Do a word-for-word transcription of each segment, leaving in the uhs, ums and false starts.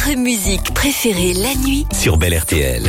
votre musique préférée la nuit sur Bel R T L.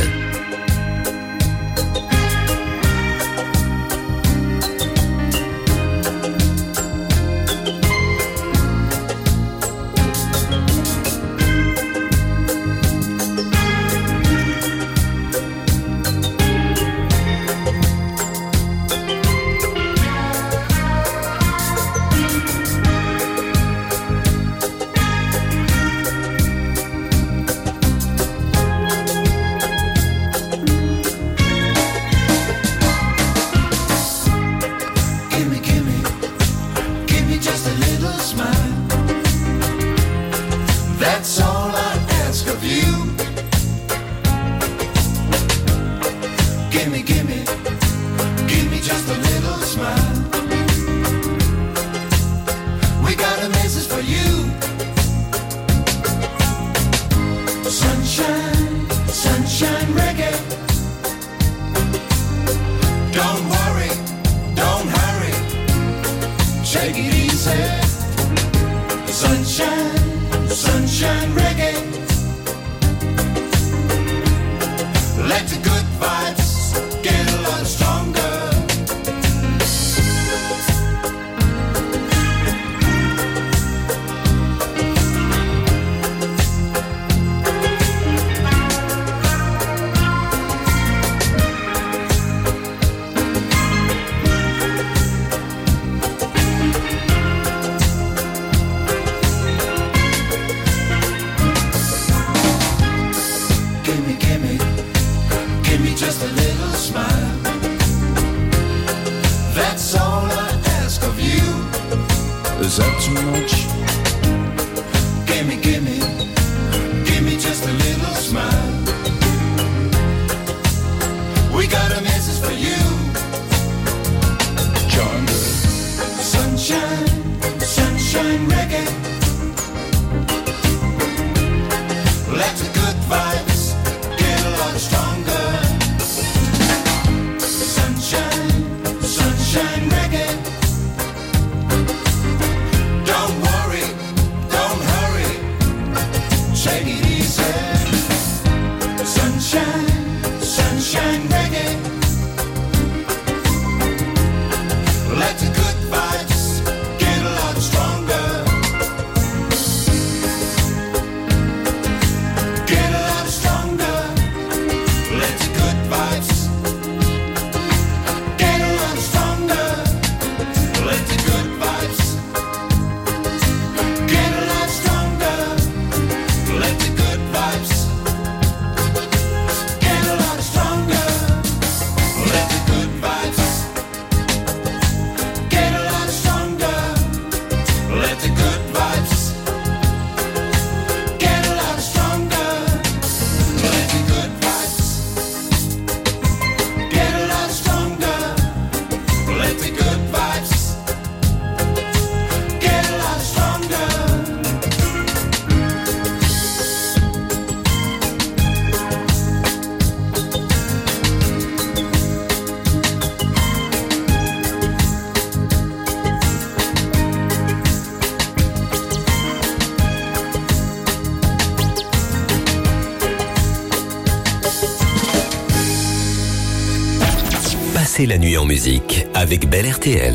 La nuit en musique avec Bel R T L.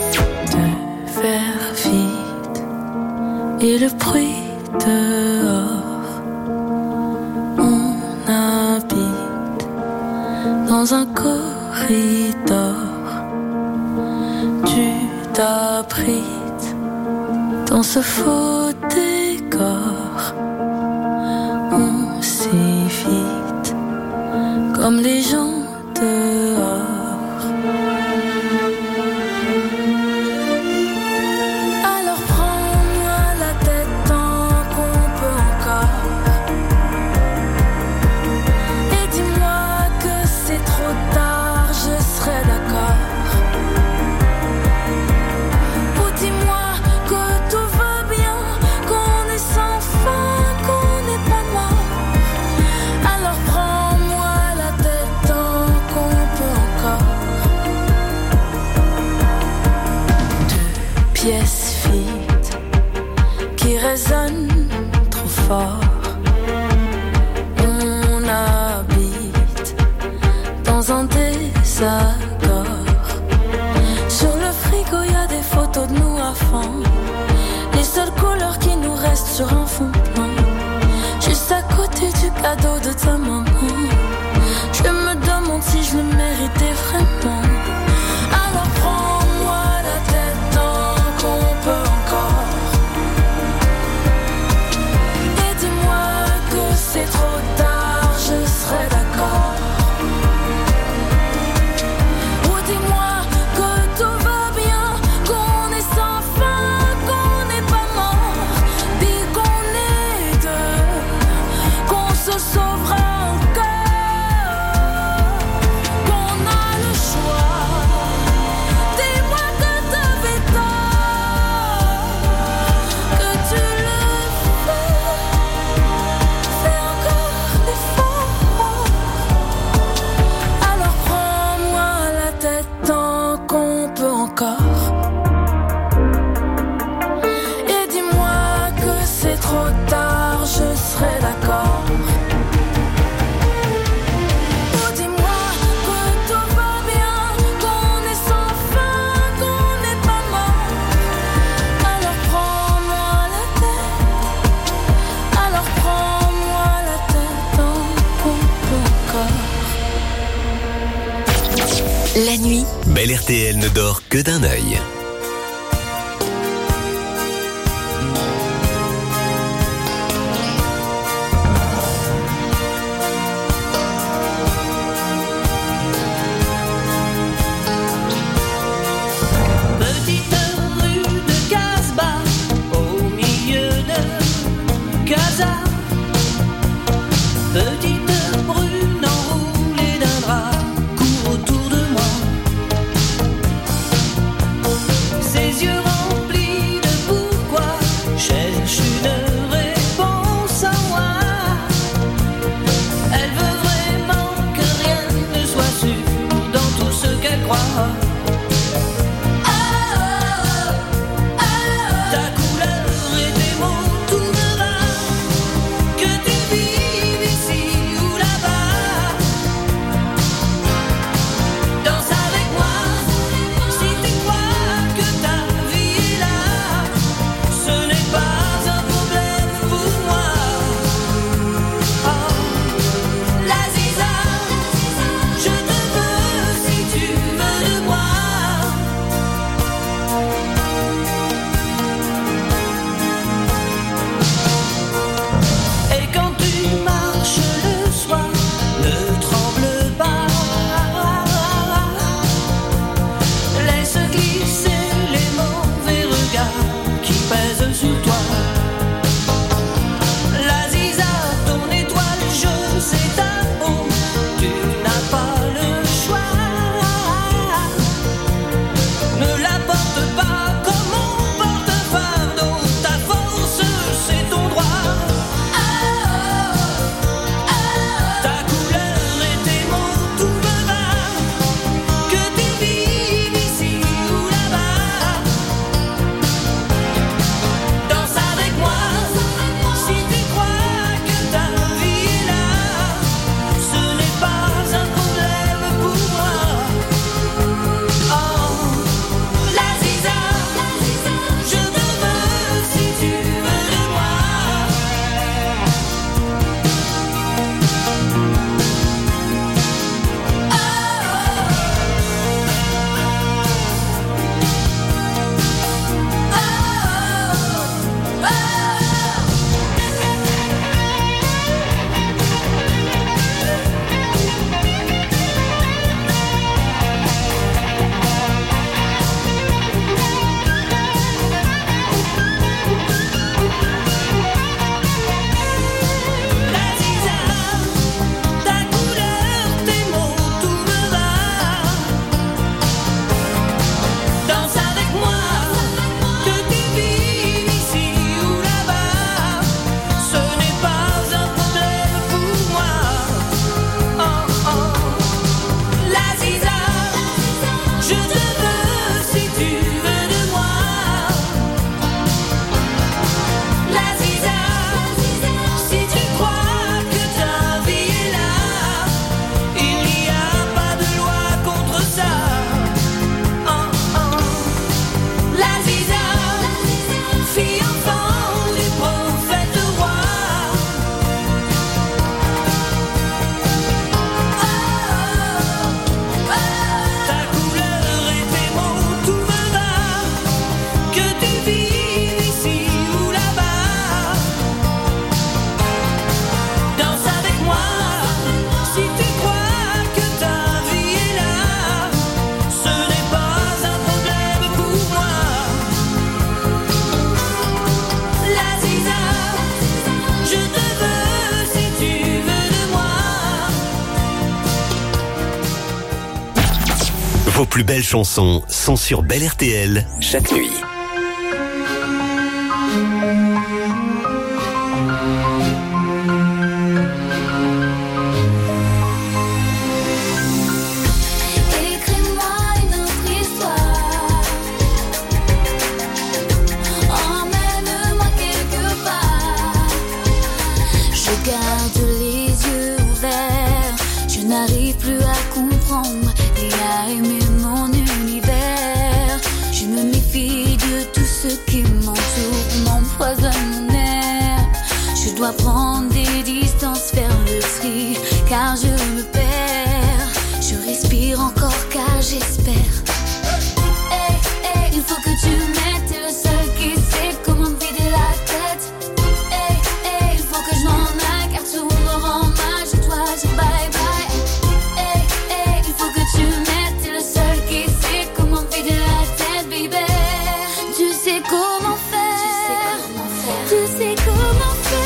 De faire vite et le bruit dehors. On habite dans un corridor. Tu t'abrites dans ce faux décor. On s'évite comme les gens dehors. Pièce vide qui résonne trop fort. ta maman. Je me demande si je le méritais vraiment. Alors prends-moi la tête tant qu'on peut encore. Et dis-moi que c'est trop tard, je serai d'accord. Ou dis-moi que tout va bien, qu'on est sans fin, qu'on n'est pas mort, puis qu'on est deux, qu'on se sauvera encore, qu'on a le choix. Dis-moi que t'avais tort, que tu le fais, fais encore l'effort. Alors prends-moi la tête tant qu'on peut encore. Et dis-moi que c'est trop tard, je serai d'accord. Ou dis-moi que tout va bien, qu'on est sans fin, qu'on n'est pas mort. Alors prends-moi la tête, alors prends-moi la tête tant qu'on peut encore. La nuit, Belle R T L ne dort que d'un œil. Petite rue de Casbah, au milieu de Gaza. Petite brune enroulée d'un drap court autour de moi. Ses yeux remplis de pourquoi cherche une réponse en moi. Elle veut vraiment que rien ne soit sûr dans tout ce qu'elle croit. Ta couleur et tes mots, tout me va. Que tu vives ici ou là-bas. Danse avec moi. Si tu crois que ta vie est là, ce n'est pas un problème pour moi. Oh, la Ziza, je te veux si tu veux de moi. Et quand tu marches le soir, ne tremble pas. Laisse glisser les mauvais regards qui pèsent sur toi. La Ziza, ton étoile, je sais ta peau, tu n'as pas le choix. Ne la porte pas comme on porte un fardeau, ta force c'est ton droit. Ta couleur et tes mots, tout me va. Que tu vives ici ou là-bas. Danse avec moi. Si tu crois que ta vie est là, ce n'est pas un problème pour moi. Oh, la Ziza, je te veux si tu veux de moi. La Ziza, ta couleur, tes mots, tout me va. Danse avec moi. Que tu vives ici ou là-bas, ce n'est pas un problème pour moi. Oh oh, la Ziza, je te veux si tu veux de moi. La Ziza, si tu crois que ta vie est là, il n'y a pas de loi contre ça. Oh oh, la Ziza, fille enfant du prophète roi. plus belles chansons sont sur Belle R T L chaque nuit. Prendre des distances, faire le tri, car je me perds. Je respire encore car j'espère. Hey, hey, il faut que tu m'aides, t'es le seul qui sait comment me vider la tête. Hey, hey, il faut que je m'en aille car tout me rend mal, je dois dire bye bye. Hey, hey, il faut que tu m'aides, t'es le seul qui sait comment me vider la tête, baby. Tu sais comment faire, tu sais comment faire.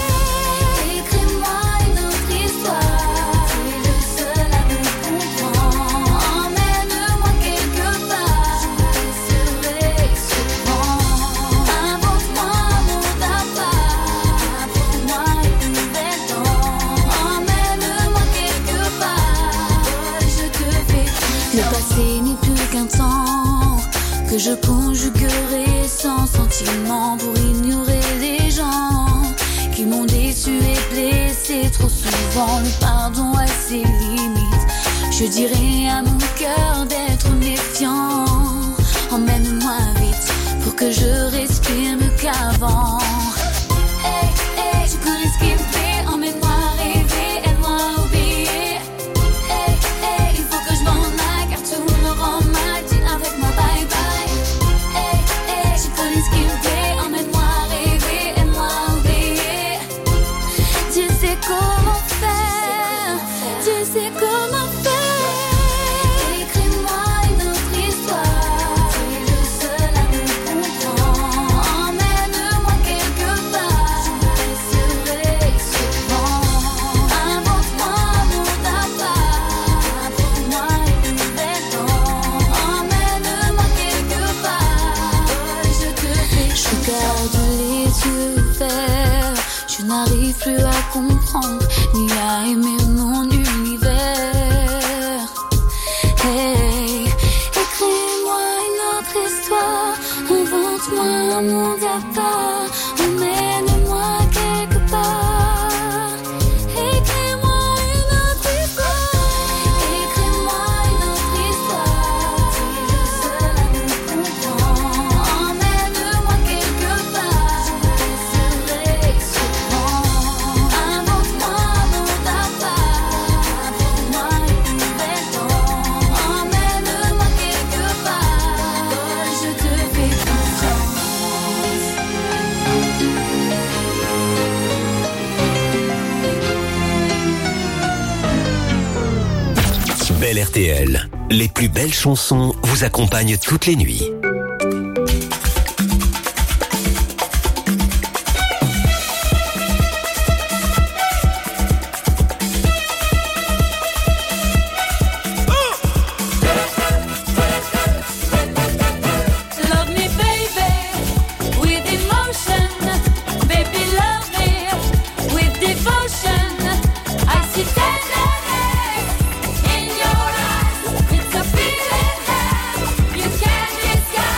Que je conjuguerai sans sentiment pour ignorer les gens qui m'ont déçu et blessé trop souvent. Le pardon a ses limites. Je dirais à mon cœur d'être méfiant. Emmène-moi vite pour que je respire mieux qu'avant. Hey, hey, je connais ce qui me fait. Emmène-moi rêver, aide-moi à oublier. Hey, hey, il faut que je m'en aille car tout me rend mal. Dis avec moi bye bye. Ce qui me fait, emmène-moi rêver, aide-moi à oublier. Tu sais comment faire, tu sais comment faire. Écris-moi une autre histoire, tu es le seul à me comprendre. Emmène-moi quelque part, je resterai souvent. Invente-moi mon appart, apporte-moi une nouvelle dent. Emmène-moi quelque part. Je garde les yeux ouverts, je n'arrive plus à comprendre ni à aimer mon univers. Hey, écris-moi une autre histoire, invente-moi un monde à part, emmène-moi quelque part. Écris-moi une autre histoire, écris-moi une autre histoire, tu es le seul à me comprendre. Emmène-moi quelque part, je resterai souvent. Invente-moi mon appart, apporte-moi une nouvelle dent. Emmène-moi quelque part, je te fais confiance. Belle R T L, les plus belles chansons vous accompagnent toutes les nuits. Love me baby, with emotion. Baby love me, with devotion. I see tenderness in your eyes. It's a feeling that you can't disguise.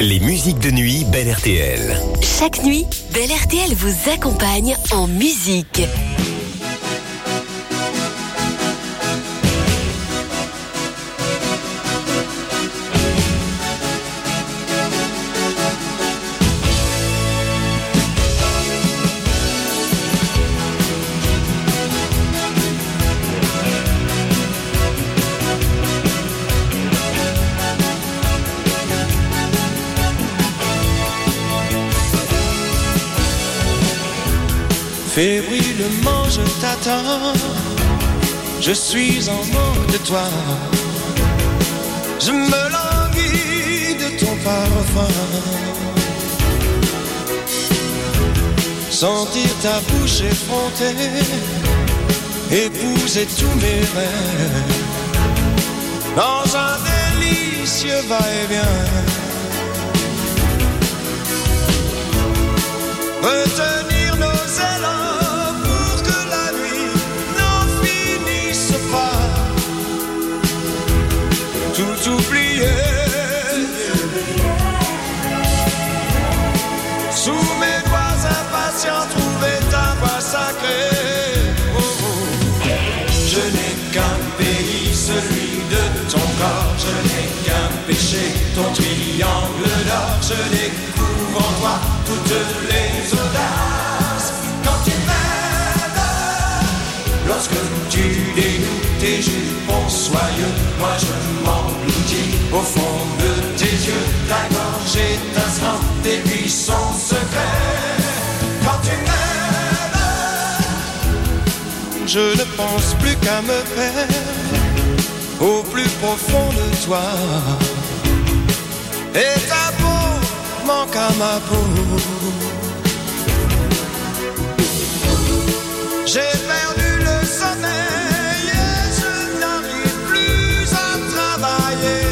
Les musiques de nuit Belle R T L. Chaque nuit, Belle R T L vous accompagne en musique. Fébrilement je t'attends, je suis en manque de toi. Je me languis de ton parfum. Sentir ta bouche effrontée, épouser tous mes rêves, dans un délicieux va-et-vient. Retenir nos élans pour que la nuit n'en finisse pas. Tout oublier. Sous mes doigts impatients, trouver ta voix sacrée. Oh, oh. Je n'ai qu'un pays, celui de ton corps. Je n'ai qu'un péché, ton triangle d'or. Je découvre en toi toutes les audaces. Quand tu m'aides, lorsque tu dénoues tes jupons soyeux, moi je m'engloutis au fond de tes yeux. Ta gorge étincelante, tes buissons secrets. Quand tu m'aides, je ne pense plus qu'à me perdre au plus profond de toi. Et ta peau manque à ma peau. J'ai perdu le sommeil et je n'arrive plus à travailler.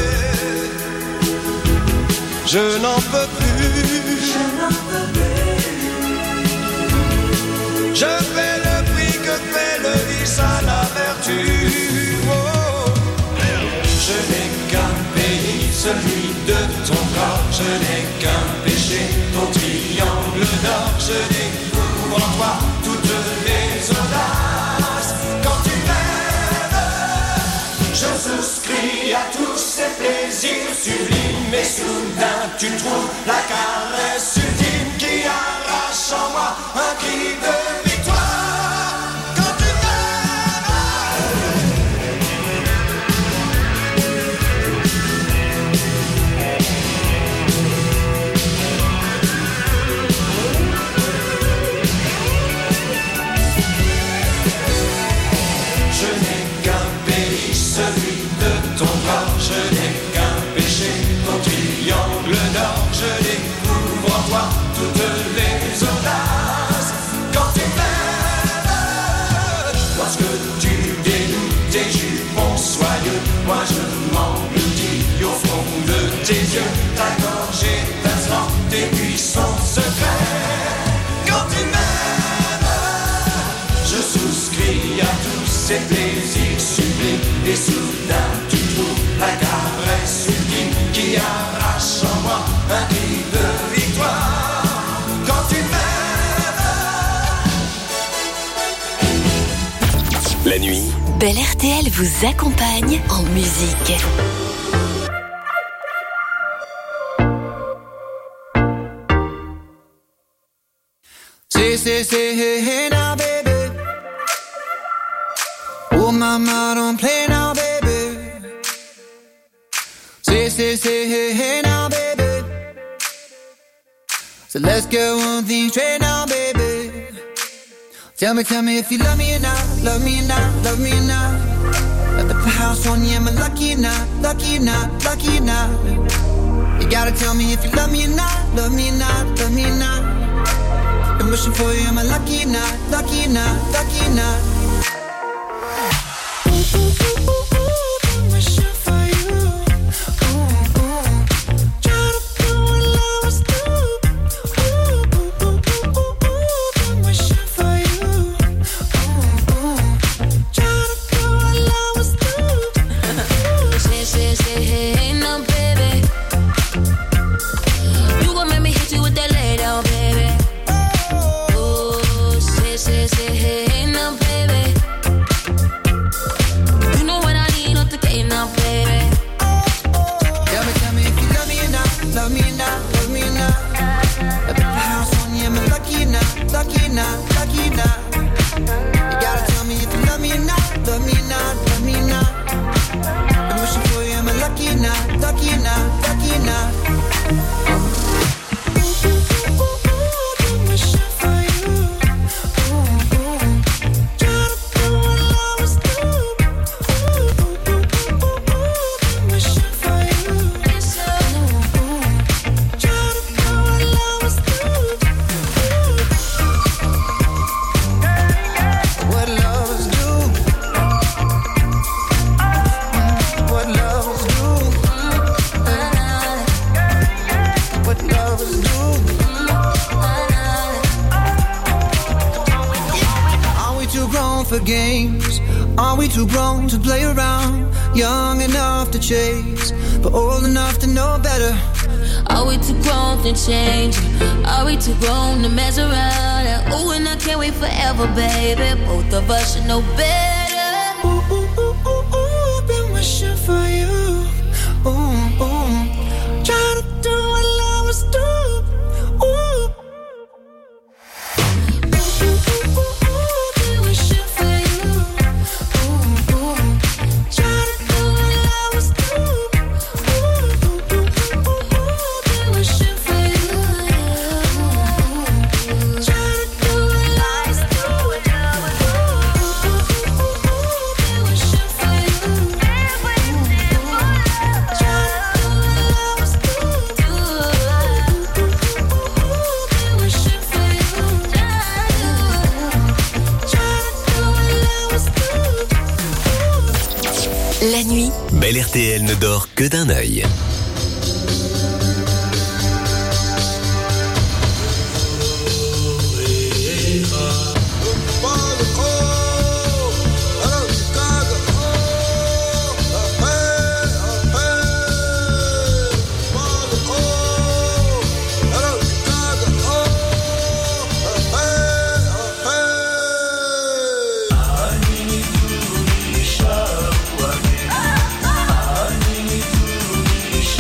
Je n'en peux plus. Je n'en peux plus. Je paie le prix que paie le vice à la vertu. Oh. Je n'ai qu'un pays, celui de ton corps. Je n'ai qu'un péché, ton triangle d'or. Je découvre en toi toutes les audaces. Quand tu m'aides, je souscris à tous ces plaisirs sublimes. Et soudain tu trouves la caresse ultime qui arrache en moi un cri de victoire. Quand tu celui de ton corps, je n'ai qu'un péché, ton triangle d'or, je découvre en toi toutes les audaces. Quand tu m'aides, lorsque tu dénoues tes jupons soyeux, moi je m'engloutis au fond de tes yeux, ta gorge étincelante, tes buissons secrets. Quand tu m'aides, je souscris à tous ces plaisirs sublimes. Et soudain tu trouves la caresse ultime qui arrache en moi un cri de victoire. Quand tu m'aides. La nuit, Belle R T L vous accompagne en musique. Say, say, say, hey, hey now, baby. Oh, mama, don't play now, baby. Say, say, say, hey, hey now, baby. So let's get one thing straight now, baby. Tell me, tell me if you love me or not, love me or not, love me or not. Let the house on you, am I lucky or not, lucky or not, lucky or not? You gotta tell me if you love me or not, love me or not, love me or not. I'm wishing for you, am I lucky or not, lucky or not, lucky or not? Are we too grown to play around? Young enough to chase, but old enough to know better. Are we too grown to change? Are we too grown to mess around? Ooh, and I can't wait forever, baby. Both of us should know better. Ooh, ooh, ooh, ooh, ooh, been wishing for you. Ooh, ooh, try to do what lovers do. Ooh. La nuit, Bel R T L ne dort que d'un œil. Show.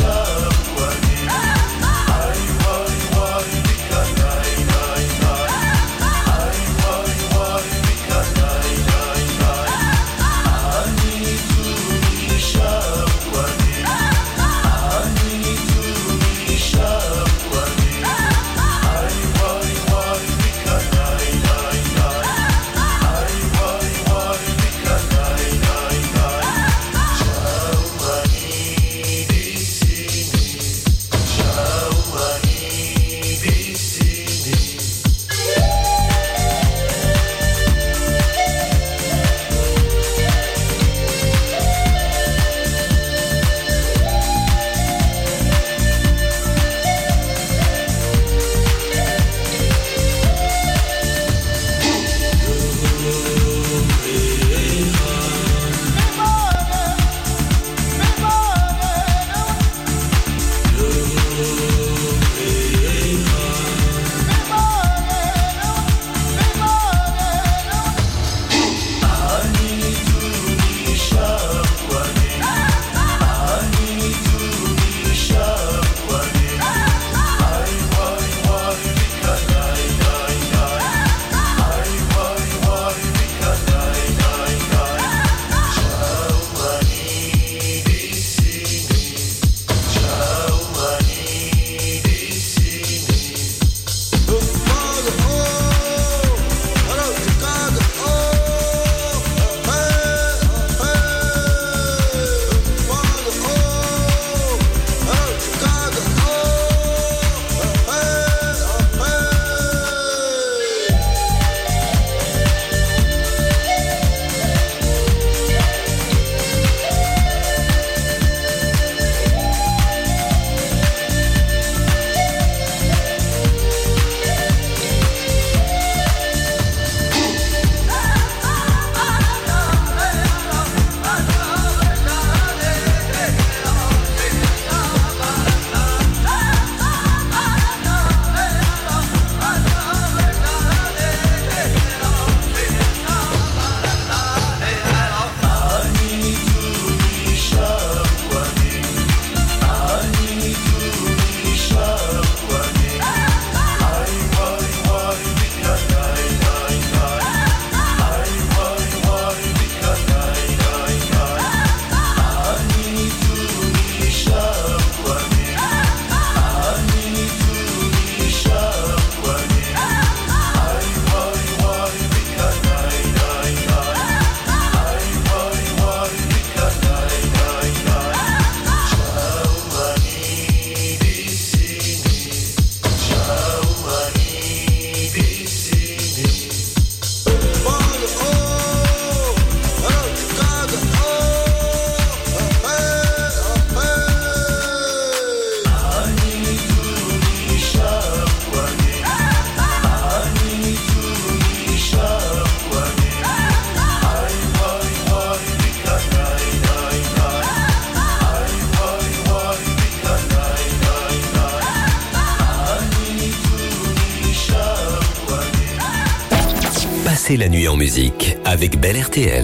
Passez la nuit en musique avec Belle R T L.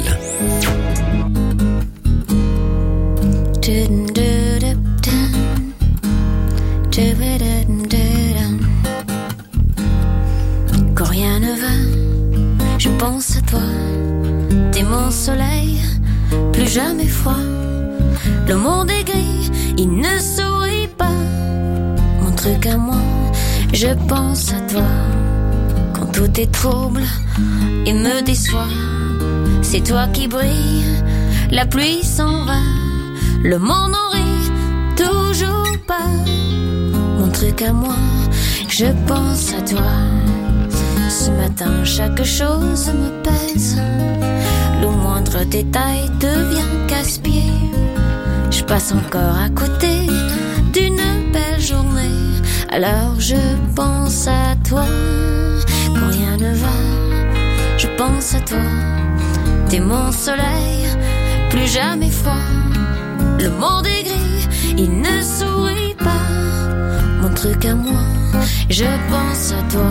Quand rien ne va, je pense à toi. T'es mon soleil, plus jamais froid. Le monde est gris, il ne sourit pas. Mon truc à moi, je pense à toi. Quand tout est trouble et me déçoit, c'est toi qui brille, la pluie s'en va. Le monde en rit, toujours pas. Mon truc à moi, je pense à toi. Ce matin, chaque chose me pèse. Le moindre détail devient casse-pied. Je passe encore à côté d'une belle journée. Alors je pense à toi. Quand rien ne va, je pense à toi. T'es mon soleil, plus jamais froid. Le monde est gris, il ne sourit pas. Mon truc à moi, je pense à toi.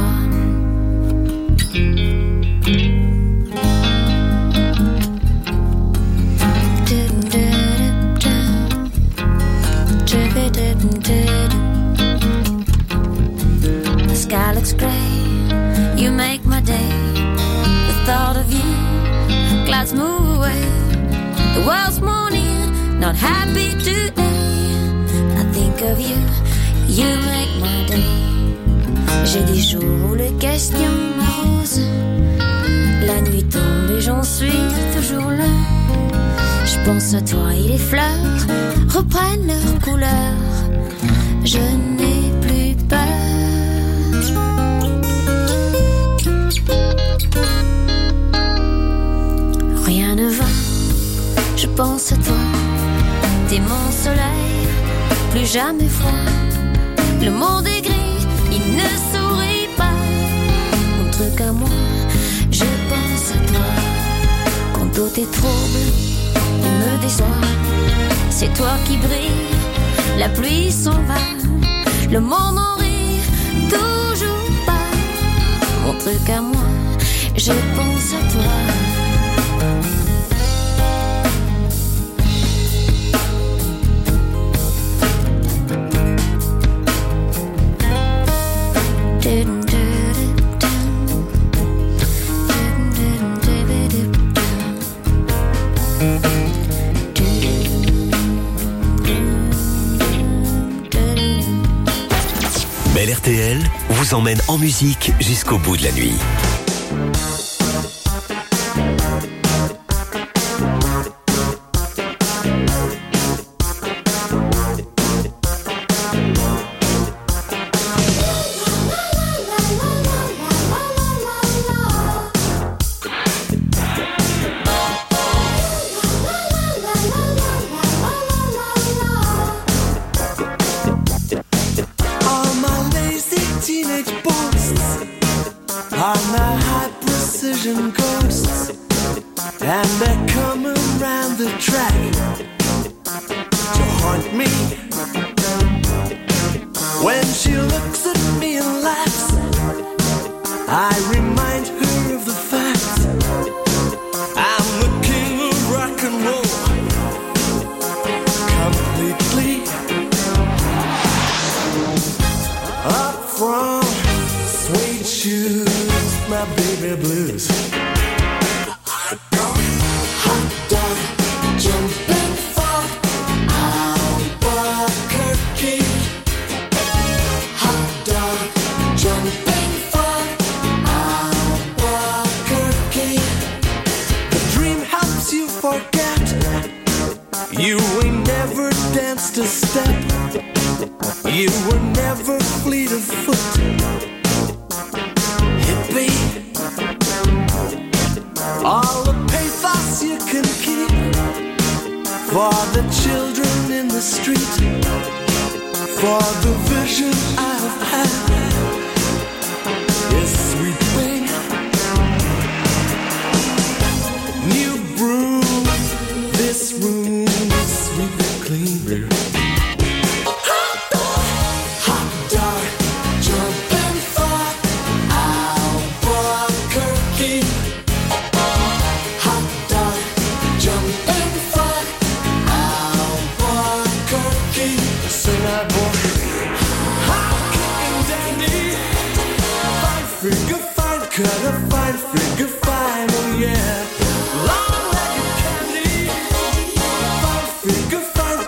The sky looks grey, you make my day. The thought of you, clouds move away. The world's mourning, not happy today. I think of you, you make my day. J'ai des jours où les questions m'arrosent. La nuit tombe et j'en suis toujours là. Je pense à toi et les fleurs reprennent leur couleur. Je n'ai plus peur. Rien ne va, je pense à toi. T'es mon soleil, plus jamais froid. Le monde est gris, il ne sourit pas. Mon truc à moi, je pense à toi. Quand tout est trouble, il me déçoit. C'est toi qui brille, la pluie s'en va. Le monde en rit, toujours pas. Mon truc à moi, je pense à toi. Belle R T L vous emmène en musique jusqu'au bout de la nuit.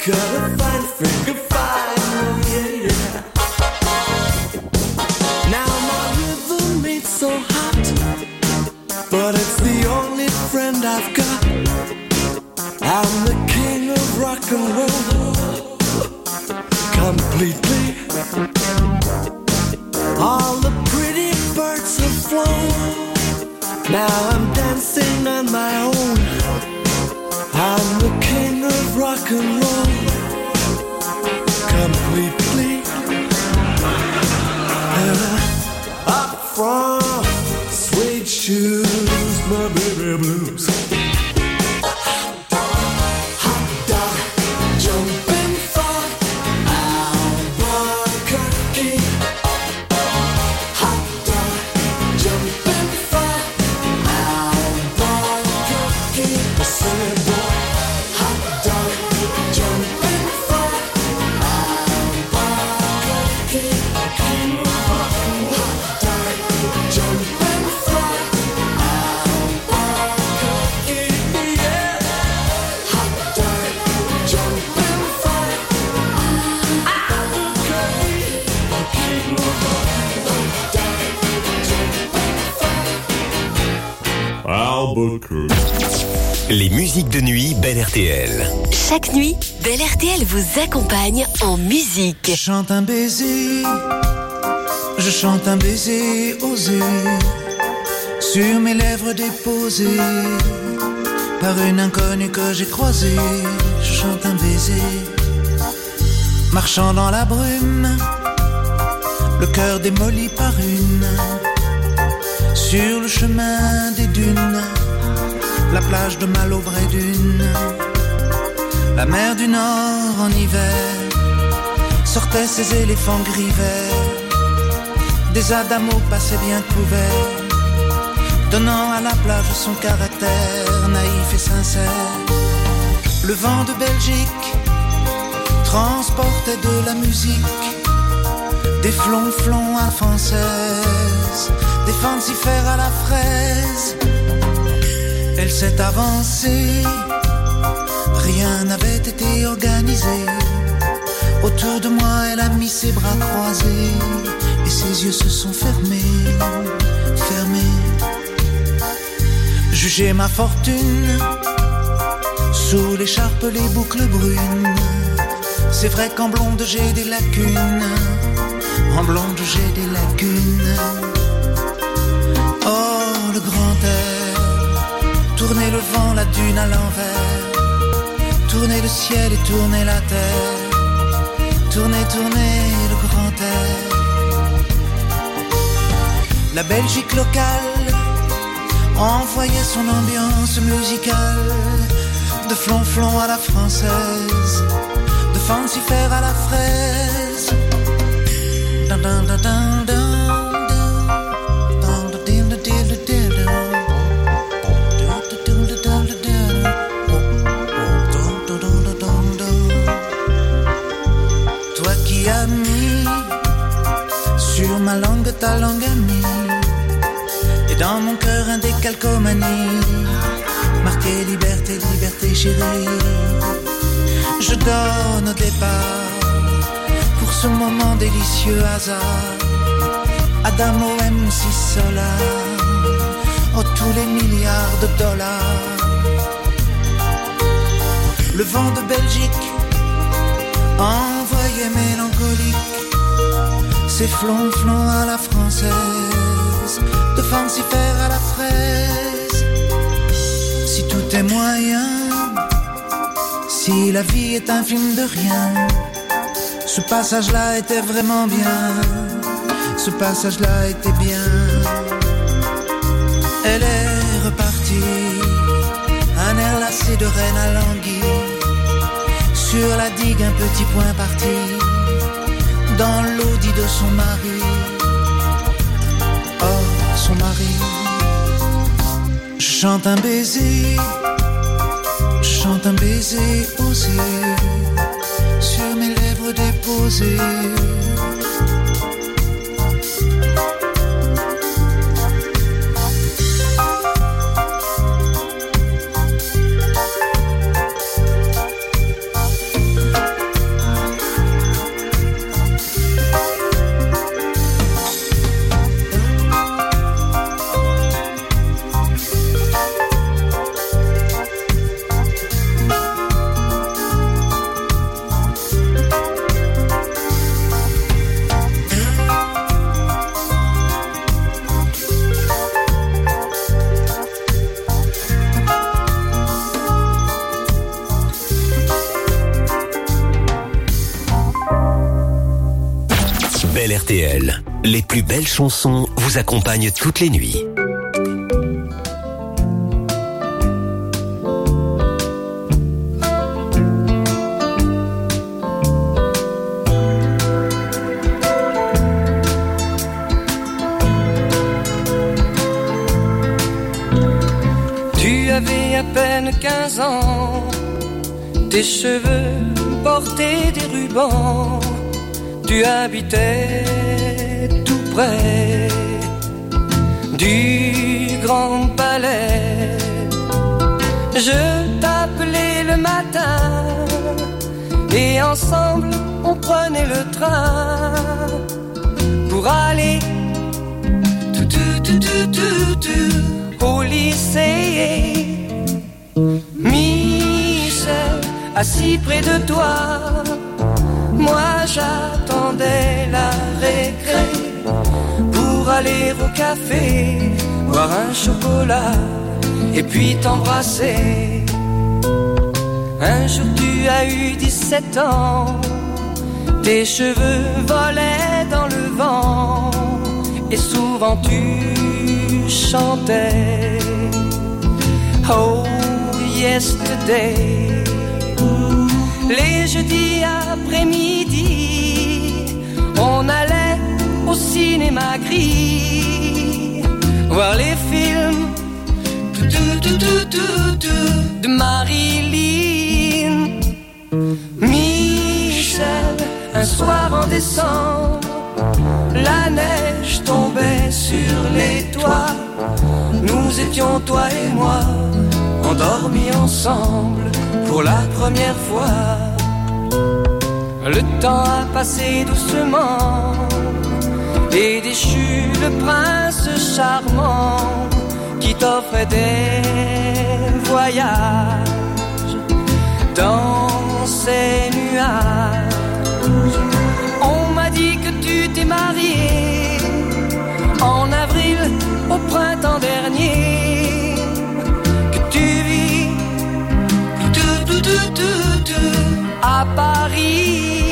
gotta find a friend, gotta find, oh yeah, yeah. Now my rhythm ain't so hot, but it's the only friend I've got. I'm the king of rock and roll, completely. All the pretty birds have flown, now I'm dancing on my own. I'm the king of rock and roll, completely. Uh, up from suede shoes, my baby blues. Hot dog, jumping for Albuquerque. Hot dog, jumping for Albuquerque. I said, boy, hot dog, jumping for Albuquerque. King of rock and roll. Hot dog, jumping for Albuquerque, yeah. Hot dog, jumping for Albuquerque. King of rock and roll. Hot dog, jumping for Albuquerque. Les musiques de nuit Belle R T L. Chaque nuit, Belle R T L vous accompagne en musique. Je chante un baiser, je chante un baiser osé, sur mes lèvres déposées, par une inconnue que j'ai croisée. Je chante un baiser, marchant dans la brume, le cœur démoli par une, sur le chemin des dunes, la plage de Malo-Bray-Dune, la mer du Nord en hiver, sortaient ses éléphants gris verts, des adamos passaient bien couverts, donnant à la plage son caractère naïf et sincère. Le vent de Belgique transportait de la musique, des flonflons à la française, des fancifères à la fraise. Elle s'est avancée, rien n'avait été organisé. Autour de moi, elle a mis ses bras croisés et ses yeux se sont fermés, fermés. Jugez ma fortune, sous l'écharpe les boucles brunes. C'est vrai qu'en blonde j'ai des lacunes, en blonde j'ai des lacunes. Oh, le grand air, tourner le vent, la dune à l'envers, tourner le ciel et tourner la terre, tourner, tourner le grand air. La Belgique locale envoyait son ambiance musicale, de flonflon à la française, de fancifère à la fraise. Dun, dun, dun, dun, dun. Toi qui as mis sur ma langue ta langue amie, et dans mon cœur un décalcomanie, marqué liberté, liberté chérie. Je donne au départ pour ce moment délicieux hasard, Adamo M C Solar, oh tous les milliards de dollars. Le vent de Belgique envoyait mélancolique ses flonflons à la française, de fancifère à la fraise. Si tout est moyen, si la vie est un film de rien, ce passage-là était vraiment bien, ce passage-là était bien. Elle est repartie, un air lassé de reine à languille, sur la digue un petit point parti, dans l'audit de son mari. Oh, son mari. Je chante un baiser, je chante un baiser osé, sur mes lèvres déposées. Belle R T L. Les plus belles chansons vous accompagnent toutes les nuits. Tu avais à peine quinze ans, tes cheveux portaient des rubans, tu habitais tout près du Grand Palais. Je t'appelais le matin et ensemble on prenait le train pour aller tout, tout, tout, tout, tout, tout, au lycée. Michel, assis près de toi, moi j'attendais la récré pour aller au café, boire un chocolat et puis t'embrasser. Un jour tu as eu dix-sept ans, tes cheveux volaient dans le vent et souvent tu chantais Oh Yesterday. Les jeudis après-midi, on allait au cinéma gris voir les films tout, tout, tout, tout, tout, tout, de Marilyn. Michel, un soir en décembre, la neige tombait sur les toits. Nous étions, toi et moi, endormis ensemble pour la première fois. Le temps a passé doucement et déchu le prince charmant qui t'offrait des voyages dans ses nuages. On m'a dit que tu t'es marié en avril au printemps dernier, que tu vis tout, tout, tout, tout, tout, à Paris.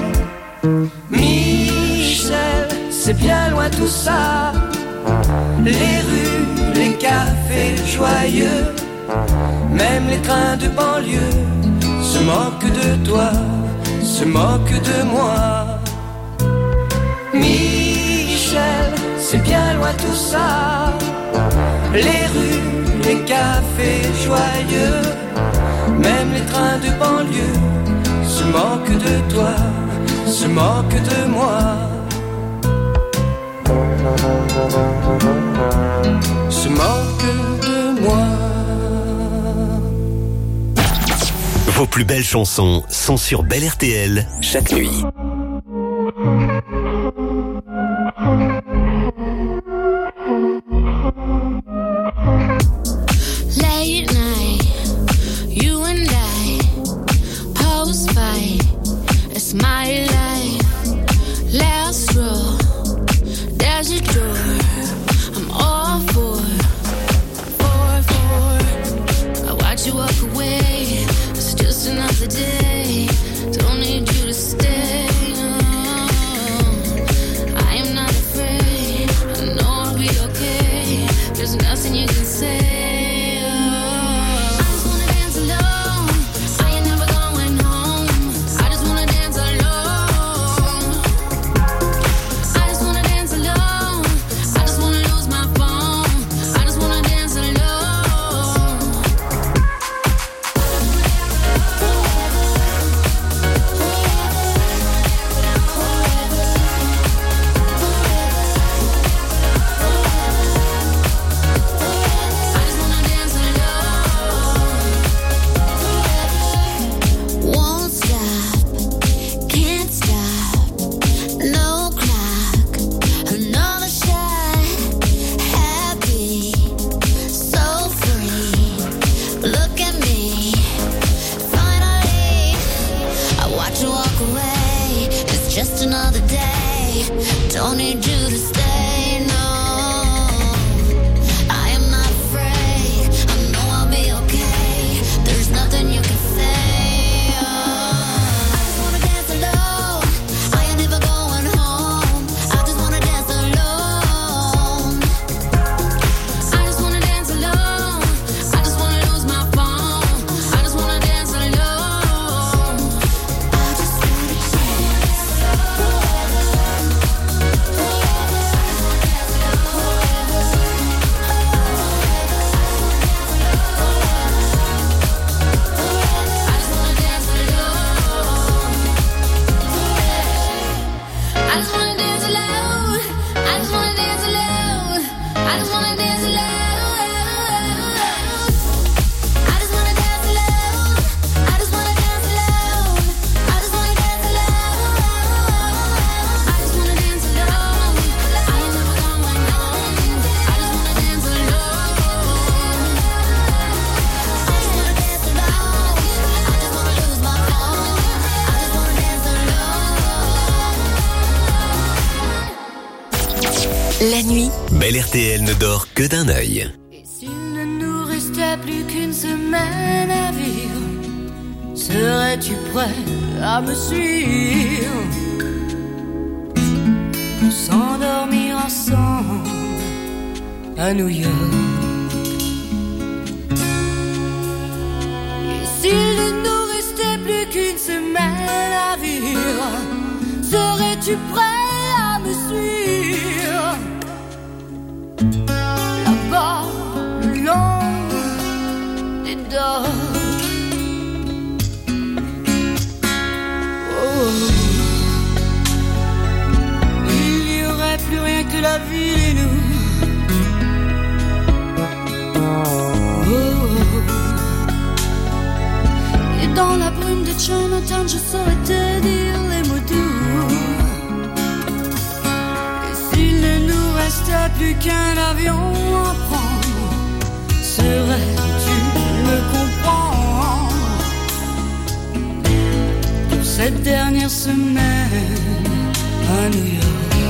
Michel, c'est bien loin tout ça, les rues, les cafés joyeux, même les trains de banlieue se moquent de toi, se moquent de moi. Michel, c'est bien loin tout ça, les rues, les cafés joyeux, même les trains de banlieue se moquent de toi, se moquent de moi. Se moquent de moi. Vos plus belles chansons sont sur Belle R T L chaque nuit. Late night, you and I, post fight, it's my life. Last row, there's a door, I'm all for, for, for. I watch you walk away, it's just another day, don't need you to stay. Oh, I am not afraid, I know I'll be okay, there's nothing you can say. Home La nuit, Bel R T L ne dort que d'un œil. Et s'il ne nous restait plus qu'une semaine à vivre, serais-tu prêt à me suivre pour s'endormir ensemble à New York? Et s'il ne nous restait plus qu'une semaine à vivre, serais-tu prêt à me suivre là-bas, le long des docks? Oh. Il n'y aurait plus rien que la ville et nous. Oh. Et dans la brume de Chinatown, je saurais te dire les mots doux. Et s'il ne nous restait plus qu'un avion à prendre, serais-tu me comprendre pour cette dernière semaine à New York?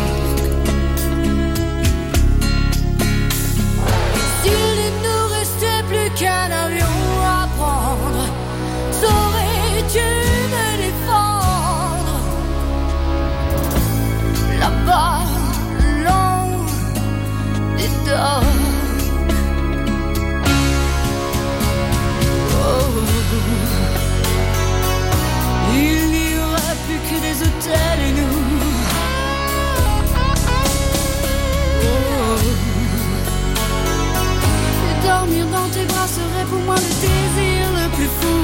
Et s'il ne nous restait plus qu'un avion à prendre, saurais-tu me défendre là-bas, le long des docks? Oh. Il n'y aurait plus que des hôtels et nous. Oh. Et dormir dans tes bras serait pour moi le désir le plus fou.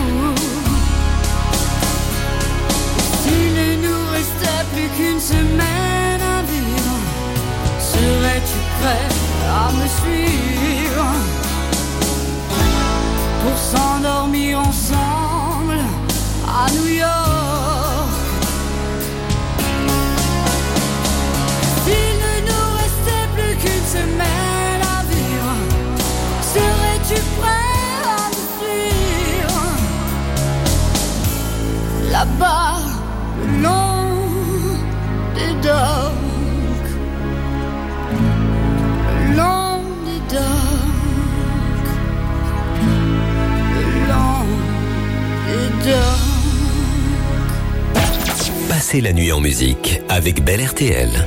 S'il ne nous restait plus qu'une semaine à vivre, serais-tu prêt à me suivre pour s'endormir ensemble à New York? S'il ne nous restait plus qu'une semaine à vivre, serais-tu prêt à me suivre là-bas, le long des docks, le long des docks, le long des docks. Passez la nuit en musique avec Bel R T L.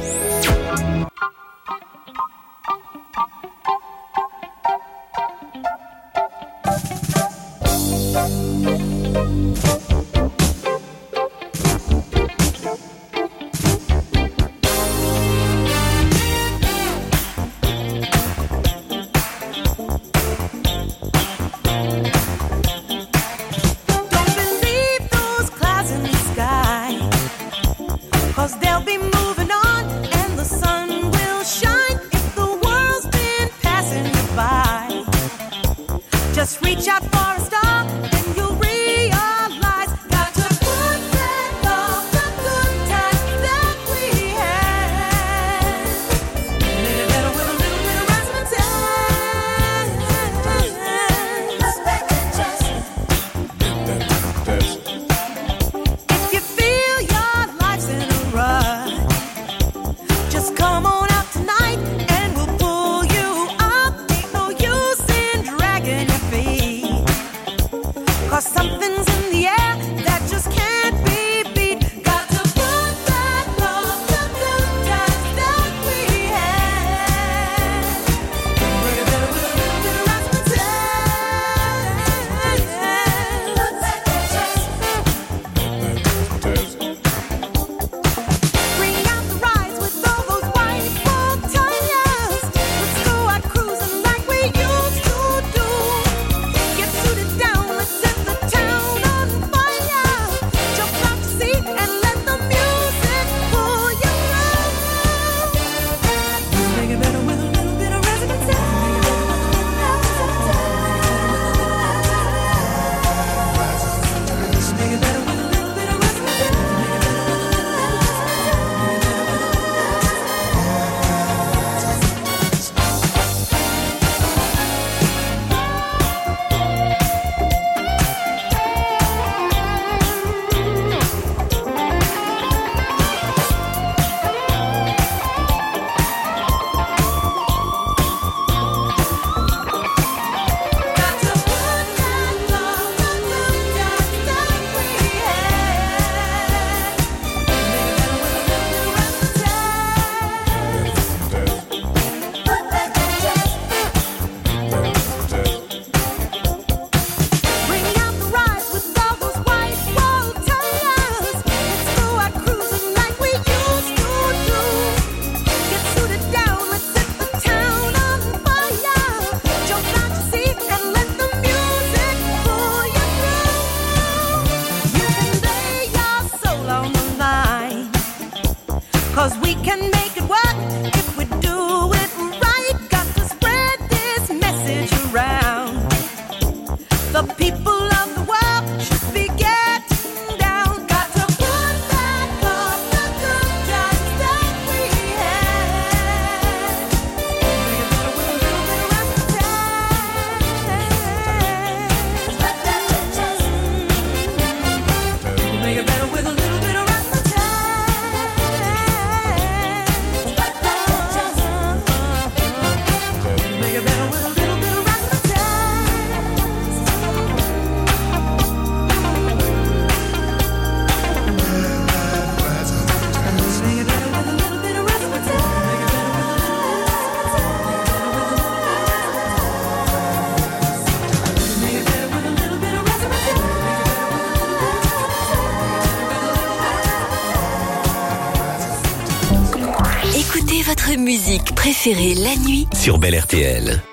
Don't believe those clouds in the sky, 'cause they'll be moving on and the sun votre musique préférée la nuit sur Bel R T L.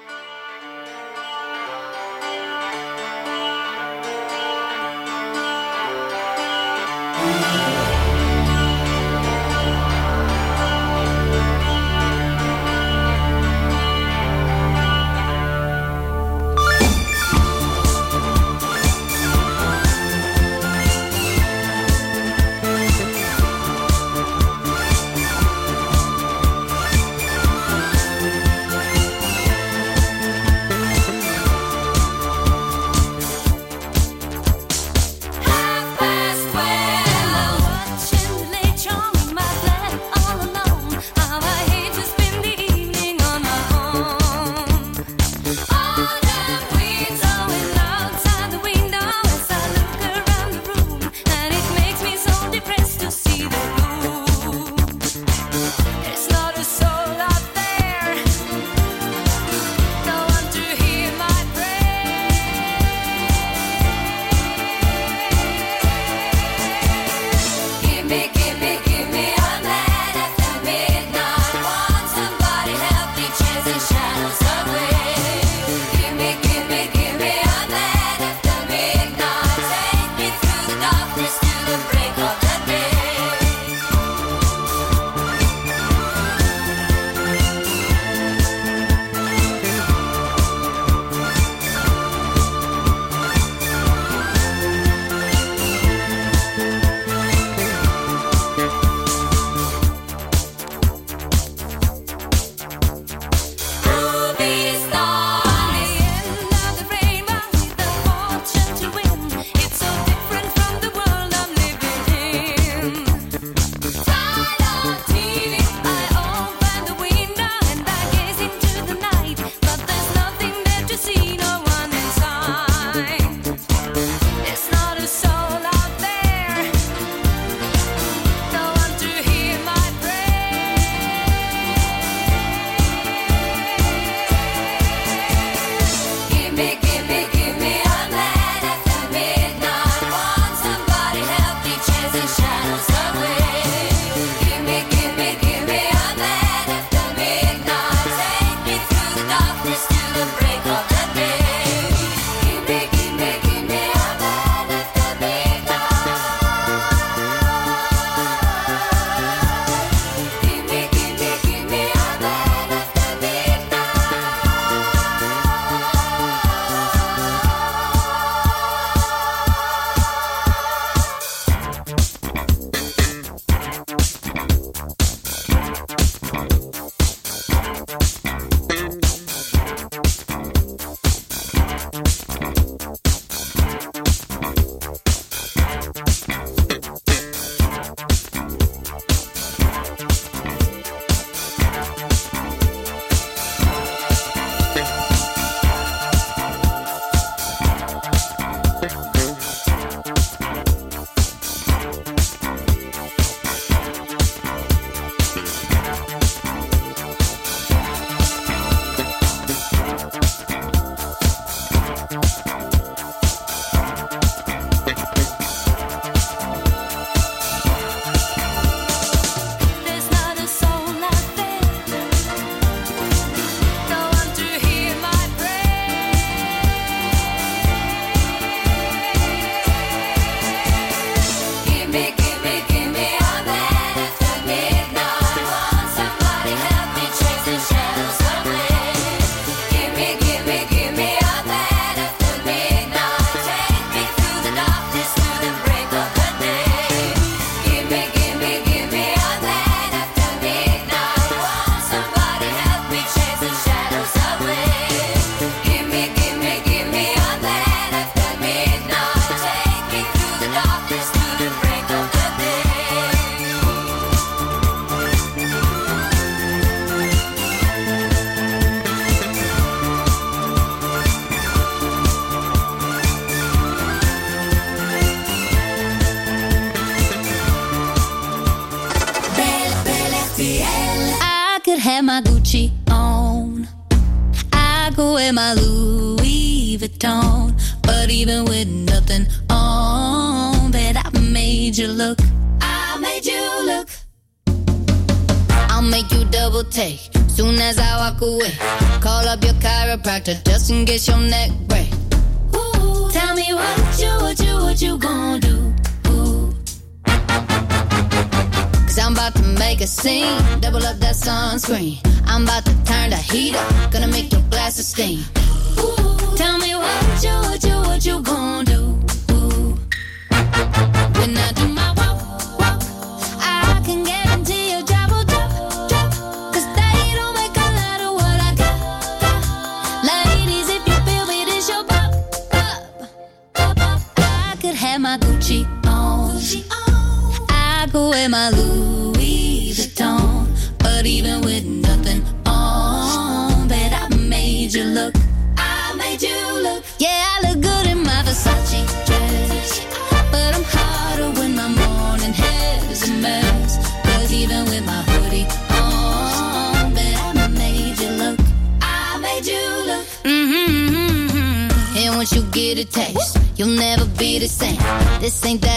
have my Gucci on, I could wear my Louis Vuitton, but even with nothing on, bet I made you look, I made you look. I'll make you double double take. Soon as I walk away, call up your chiropractor just in case your neck break. Ooh, tell me what you, what you, what you gonna do? Ooh. Cause I'm about to make a scene, double up that sunscreen. I'm about to turn the heat up, gonna make your glasses steam. Ooh, tell me what you, what you, what you gonna do? Ooh. When I do my walk, walk, I can guarantee your job will drop, drop. Cause they don't make a lot of what I got, got. Ladies, if you feel me, this your pop, pop, pop, pop. I could have my Gucci on, Gucci on. I could wear my Louis Vuitton. But even with nothing on, bet I made you look, I made you look. Yeah, I look good in my Versace dress, but I'm hotter when my morning hair is a mess. Cause even with my hoodie on, bet I made you look, I made you look. Mm-hmm, mm-hmm. And once you get a taste, you'll never be the same. This ain't that